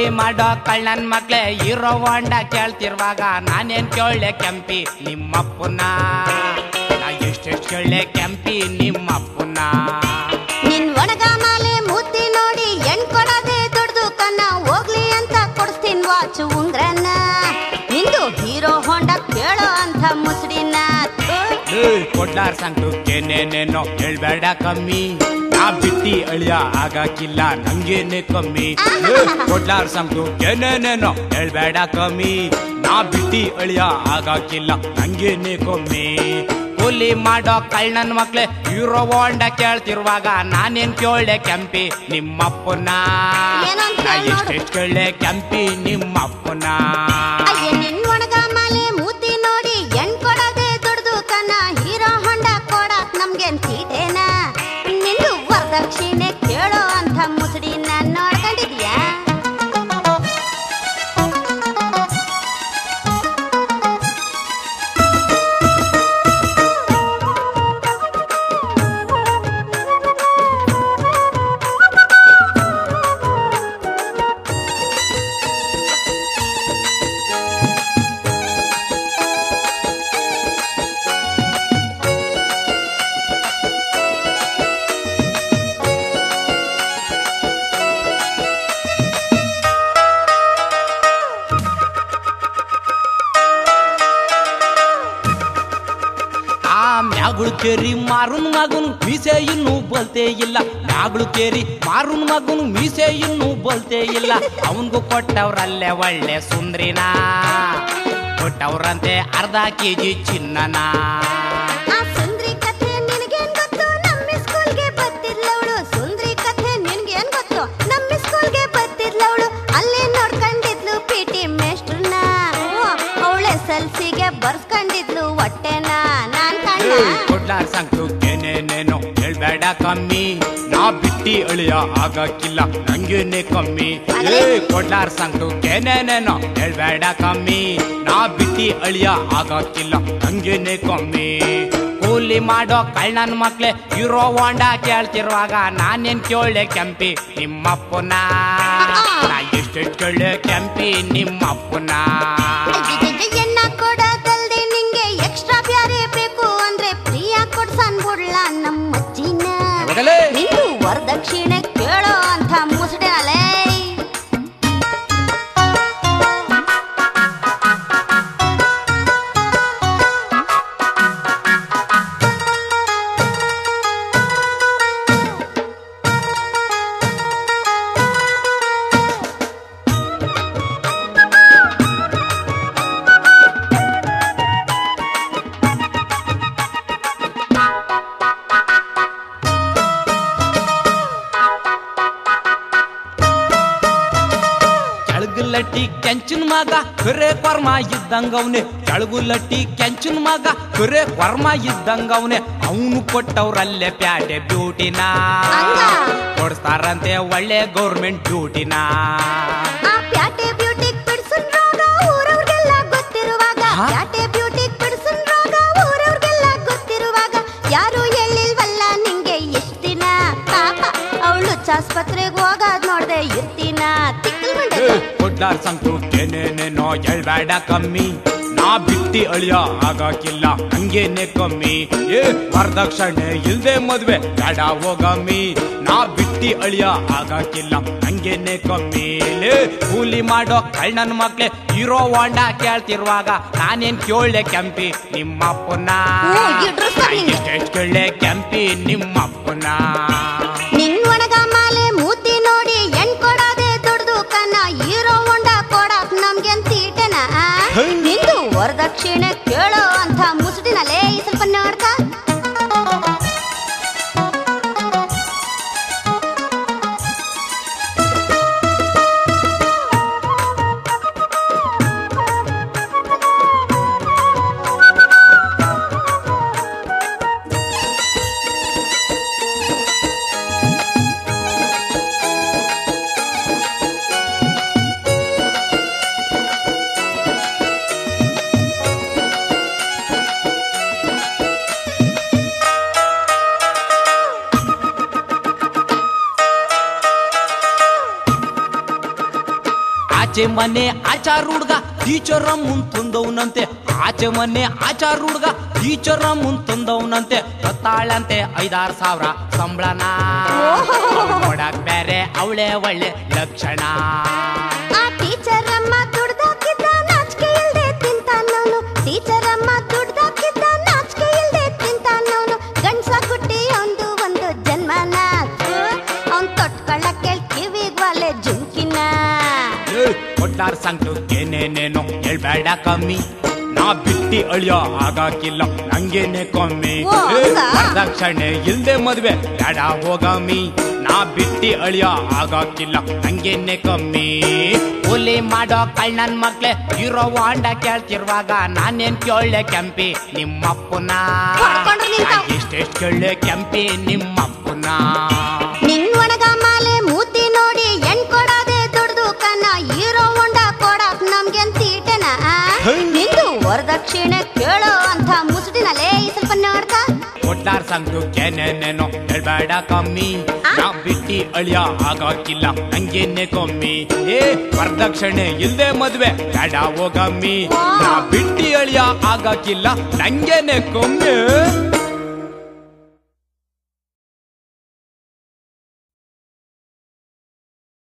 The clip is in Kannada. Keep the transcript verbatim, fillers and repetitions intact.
ಕೂಲಿ ಮಾಡೋ ಕಳ್ಳನ್ ಮಕ್ಳೆ ಹೀರೋ ಹೊಂಡ ಕೇಳ್ತಿರುವಾಗ ನಾನೇನ್ ಕೇಳೆ ಕೆಂಪಿ ನಿಮ್ಮಪ್ಪನ ನಾ ಎಷ್ಟೆಷ್ಟು ಕೇಳೆ ಕೆಂಪಿ ನಿಮ್ಮಪ್ಪನ ನಿನ್ ಒಣಗ ಮಾಲೆ ಮೂತಿ ನೋಡಿ ಎಣ್ ಕೊಡದೆ ದುಡ್ದು ಕನ್ನ ಹೋಗ್ಲಿ ಅಂತ ಕೊಡಿಸ್ತೀನಿ ವಾಚು ಉಂಗ್ರನ್ನ ನಿಂದು ಹೀರೋ ಹೊಂಡ ಕೇಳೋ ಅಂತ ಮುಸುಡಿನ ಕೊಡ್ಲಾರ್ ಸಂಟು ಏನೇನೇನೋ ಹೇಳ್ಬೇಡ ಕಮ್ಮಿ ನಾ ಬಿಟ್ಟಿ ಅಳಿಯ ಆಗಾಕಿಲ್ಲ ನಂಗೇನೆ ಕಮ್ಮಿ ಕೊಡ್ಲಾರ್ ಸಂಟು ಏನೇನೇನೋ ಹೇಳ್ಬೇಡ ಕಮ್ಮಿ ನಾ ಬಿಟ್ಟಿ ಅಳಿಯ ಆಗಾಕಿಲ್ಲ ನಂಗೇನೆ ಕಮ್ಮಿ ಕೂಲಿ ಮಾಡೋ ಕಳ್ಳನ್ ಮಕ್ಳೆ ಹೀರೋ ಹೊಂಡ ಕೇಳ್ತಿರುವಾಗ ನಾನೇನ್ ಕೇಳೆ ಕೆಂಪಿ ನಿಮ್ಮಪ್ಪನ ಎಷ್ಟೆಷ್ಟು ಕೇಳೆ ಕೆಂಪಿ ನಿಮ್ಮಪ್ಪನ ನಿನ್ ಒಣಗ ಮಾಲೆ ಮೂತಿ ನೋಡಿ ಎಣ್ ಕೊಡದೆ ದುಡ್ದು ಕನ್ನ ಹೀರೋ ಹೊಂಡ ಕೊಡಕ್ ನಮ್ಗೇನ್ ತೀಟೇನ ನಿಂದು ವರದಕ್ಷಿಣೆ ಕೇಳೋ ಅಂತ ಮುಸುಡಿನ ನೋಡ್ಕೊಂಡಿದ್ಯಾ ಮ್ಯಾಗಳು ಕೇರಿ ಮಾರುನ್ ಮಗನು ಮೀಸೆ ಇನ್ನೂ ಬಲ್ತೇ ಇಲ್ಲ ಮ್ಯಾಗಳು ಕೇರಿ ಮಾರುನ್ ಮಗನು ಮೀಸೆ ಇನ್ನೂ ಬಲ್ತೇ ಇಲ್ಲ ಅವನ್ಗೂ ಕೊಟ್ಟವ್ರಲ್ಲೇ ಒಳ್ಳೆ ಸುಂದ್ರಿನ ಕೊಟ್ಟವ್ರಂತೆ ಅರ್ಧ ಕೆಜಿ ಚಿನ್ನನ ಸುಂದ್ರಿ ಕಥೆ ನಿನಗೇನ್ ಗೊತ್ತು ನಮ್ಮ ಸ್ಕೂಲ್ಗೆ ಬತ್ತಿದ್ಲವಳು ಸುಂದ್ರಿ ಕಥೆ ನಿನ್ಗೇನ್ ಗೊತ್ತು ನಮ್ಮ ಸ್ಕೂಲ್ಗೆ ಬತ್ತಿದ್ಲವಳು ಅಲ್ಲೇ ನೋಡ್ಕೊಂಡಿದ್ಲು ಪಿ ಟಿ ಮೇಸ್ಟ್ರನ್ನ ಅವಳೆ ಸೆಲ್ಸಿಗೆ ಬರ್ಸ್ಕೊಂಡಿದ್ಲು ಹೊಟ್ಟೆನ ನಾನ್ ಕೊಡ್ಲಾರ್ ಸಂಕ್ತು ಏನೇನೇನೋ ಹೇಳ್ಬೇಡ ಕಮ್ಮಿ ನಾ ಬಿಟ್ಟಿ ಅಳಿಯ ಆಗಾಕಿಲ್ಲ ನಂಗೇನೆ ಕಮ್ಮಿ ಏ ಕೊಡ್ಲಾರ್ ಸಂಕ್ತು ಏನೇನೇನೋ ಹೇಳ್ಬೇಡ ಕಮ್ಮಿ ನಾ ಬಿಟ್ಟಿ ಅಳಿಯ ಆಗಾಕಿಲ್ಲ ನಂಗೇನೆ ಕಮ್ಮಿ ಕೂಲಿ ಮಾಡೋ ಕಳ್ಳನ್ ಮಕ್ಳೆ ಹೀರೋ ಹೊಂಡ ಕೇಳ್ತಿರುವಾಗ ನಾನೇನ್ ಕೇಳೆ ಕೆಂಪಿ ನಿಮ್ಮಪ್ಪನ ನಾ ಎಷ್ಟೆಷ್ಟು ಕೇಳೆ ಕೆಂಪಿ ನಿಮ್ಮಪ್ಪನ ಎಣ್ಣ ಕೊಡೋದಲ್ದೆ ನಿಂಗೆ ಎಕ್ಸ್ಟ್ರಾ ಬ್ಯಾರೆ ಬೇಕು ಅಂದ್ರೆ ಪ್ರಿಯ ಕೊಡ್ಸನ್ ಬಿಡ್ಲ ನಮ್ಮ ಅಜ್ಜಿನ ನಿಂದು ವರದಕ್ಷಿಣೆ ಕೇಳೋ ಅಂತ ಮುಸುಡಲೇ ಲಟ್ಟಿ ಕೆಂಚಿನ ಮಗ ಕರೆ ಕೊರ್ಮ ಇದ್ದಂಗವ್ನೆ ಕೆಳಗು ಲಟ್ಟಿ ಕೆಂಚಿನ ಮಗ ಕರೆ ಕೊರ್ಮ ಇದ್ದಂಗವ್ನೆ ಅವನು ಕೊಟ್ಟವ್ರಲ್ಲೇ ಪ್ಯಾಟೆ ಬ್ಯೂಟಿನ ಕೊಡ್ತಾರಂತೆ ಒಳ್ಳೆ ಗೌರ್ಮೆಂಟ್ ಡ್ಯೂಟಿನ ಪ್ಯಾಟೆ ಬ್ಯೂಟಿ ಬಿಡ್ಸನ್ ರೋಗ ಊರವ್ರಿಗೆಲ್ಲ ಗೊತ್ತಿರುವಾಗ ಪ್ಯಾಟೆ ಬ್ಯೂಟಿ ಬಿಡ್ಸನ್ ರೋಗ ಊರವ್ರಿಗೆಲ್ಲ ಗೊತ್ತಿರುವಾಗ ಯಾರು ಹೇಳಿಲ್ವಲ್ಲ ನಿಂಗೆ ಎಷ್ಟ್ ದಿನ ಪಾಪ ಅವಳು ಆಸ್ಪತ್ರೆಗೆ ಹೋಗೋದ್ ನೋಡ್ದೆ ಇರ್ತೀನ ಕೊಡ್ಲಾರ್ ಸಂಕ್ತು ಏನೇನೇನೋ ಹೇಳ್ಬೇಡ ಕಮ್ಮಿ ನಾ ಬಿಟ್ಟಿ ಅಳಿಯ ಆಗಾಕಿಲ್ಲ ಹಂಗೇನೆ ಕಮ್ಮಿ ಏ ವರದಕ್ಷಿಣೆ ಇಲ್ದೆ ಮದ್ವೆ ಬೇಡ ಹೋಗಮ್ಮಿ ನಾ ಬಿಟ್ಟಿ ಅಳಿಯ ಆಗಾಕಿಲ್ಲ ಹಂಗೇನೆ ಕಮ್ಮಿ ಕೂಲಿ ಮಾಡೋ ಕಳ್ಳನ್ ಮಕ್ಳೆ ಹೀರೋ ಹೊಂಡ ಕೇಳ್ತಿರುವಾಗ ನಾನೇನ್ ಕೇಳೆ ಕೆಂಪಿ ನಿಮ್ಮಪ್ಪನ ಎಷ್ಟೆಷ್ಟು ಕೇಳೆ ಕೆಂಪಿ ನಿಮ್ಮಪ್ಪನ ನಿನ್ ಒಣಗ ಮಾಲೆ ಮೂತಿ ನೋಡಿ ಎಣ್ ಕೊಡದೆ ದುಡ್ದು ಕನ್ನ ಹೀರೋ ಹೊಂಡ ಕೊಡಕ್ ನಮ್ಗೆನ್ ತೀಟೆನ ನಿಂದು ವರದಕ್ಷಿಣೆ ಕೇಳೋ ಅಂತ ಮುಸುಡಿನಲೇ ಸ್ವಲ್ಪ ನೋಡ್ಕ ಆಚೆ ಮನೆ ಆಚಾರ ಹುಡ್ಗ ಟೀಚರ ಮುಂತಂದವನಂತೆ ಆಚೆ ಮನೆ ಆಚಾರ ಹುಡ್ಗ ಟೀಚರ ಮುಂತಂದವನಂತೆ ಗೊತ್ತಾಳಂತೆ ಐದಾರು ಸಾವಿರ ಸಂಬಳನ ನೋಡಕ್ ಬೇರೆ ಅವಳೆ ಒಳ್ಳೆ ಲಕ್ಷಣ ಆ ಟೀಚರ್ ಅಮ್ಮ ದುಡ್ದಾಕಿದ್ದ ನಾಚಿಕೆ ಇಲ್ದೆ ತಿಂತಾನವನು ಟೀಚರ್ ಅಮ್ಮ ದುಡ್ದಾಕಿದ್ದ ನಾಚಿಕೆ ಇಲ್ದೆ ತಿಂತಾನವನು ಗಂಡ್ಸ ಕುಟ್ಟಿ ಒಂದು ಒಂದು ಜನ್ಮನ ಅವ್ನ್ ತೊಟ್ಕೊಳ್ಳಕ್ಕೆ ಕಿವಿಗ್ವಾಲೆ ಜುಂಕಿನ ಕೊಟ್ಟಾರ ಸಂಕ್ಟು ಏನೇನೇನೋ ಹೇಳ್ಬೇಡ ಕಮ್ಮಿ ನಾ ಬಿಟ್ಟಿ ಅಳಿಯೋ ಆಗಾಕಿಲ್ಲ ನಂಗೇನೆ ಕಮ್ಮಿ ಓ, ಹೌದಾ? ವರದಕ್ಷಿಣೆ ಇಲ್ದೆ ಮದ್ವೆ ಬೇಡ ಹೋಗಮ್ಮಿ ನಾ ಬಿಟ್ಟಿ ಅಳಿಯೋ ಆಗಾಕಿಲ್ಲ ನಂಗೇನೆ ಕಮ್ಮಿ ಕೂಲಿ ಮಾಡೋ ಕಳ್ಳನ್ ಮಕ್ಳೆ ಇರೋ ವಾಂಡ ಕೇಳ್ತಿರುವಾಗ ನಾನೇನ್ ಕೇಳೆ ಕೆಂಪಿ ನಿಮ್ಮಪ್ಪನ ಹೊಡ್ಕೊಂಡ್ರು ನಿಂತಾವ್. ಎಷ್ಟೆಷ್ಟು ಕೇಳೆ ಕೆಂಪಿ ನಿಮ್ಮಪ್ಪನ ನಿನ್ ಒಣಗ ಮಾಲೆ ಮೂತಿ ನೋಡಿ ಎಣ್ ಕೊಡದೆ ದುಡ್ದು ಕನ್ನ ಹೀರೋ ಹೊಂಡ ಕೊಡಕ್ ನಮ್ಗೆನ್ ತೀಟೆನ ನಿಂದು ವರದಕ್ಷಿಣೆ ಕೇಳೋ ಅಂತ ಮುಸುಡಿನಲ್ಲೇ ಈ ಸ್ವಲ್ಪ ನೋಡ್ಕ ಕೊಟ್ಟಾರ ಸಂಘ ಏನೇನೇನೋ ಹೇಳ್ಬೇಡ ಕಮ್ಮಿ ನಾ ಬಿಟ್ಟಿ ಅಳಿಯ ಆಗಾಕಿಲ್ಲ ನಂಗೇನೆ ಕಮ್ಮಿ ಏ ವರದಕ್ಷಿಣೆ ಇಲ್ದೆ ಮದ್ವೆ ಬೇಡ ಹೋಗಮ್ಮಿ ನಾ ಬಿಟ್ಟಿ ಅಳಿಯ ಆಗಾಕಿಲ್ಲ ನಂಗೇನೆ ಕಮ್ಮಿ